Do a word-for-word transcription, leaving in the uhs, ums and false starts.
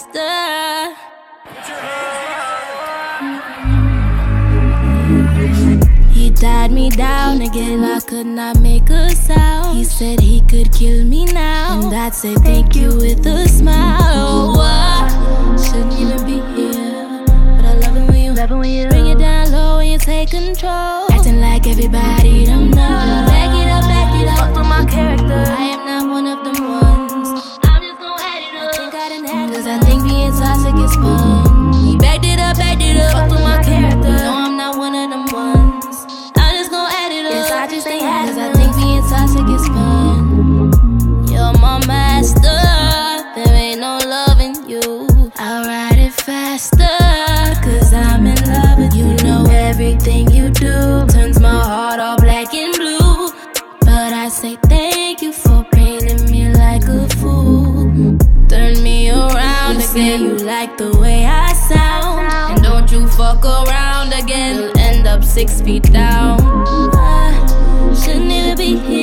master. He tied me down again, I could not make a sound. He said he could kill me now, and I'd say thank you with a smile. Oh, I shouldn't even be here, but I love it when you, love it when you bring it down low and you take control. Acting like everybody don't know. Back it up, back it up, fuck with my character. I am not one of them ones. I'm just gon' add it up. I think I done had it, cause I think being toxic is fun. He backed it up, backed it up, fuck with my character. No, I'm not one of them ones. I'm just gon' add it up. Yes, I just ain't had it, cause I think being toxic is fun. You're my master, there ain't no love in you. I'll ride it faster, cause I'm in love with you. Know everything you do turns my heart all black and blue. But I say thank you for painting me like a fool. Turn me around you again, you like the way I sound. And don't you fuck around again, you'll end up six feet down. I shouldn't even be here,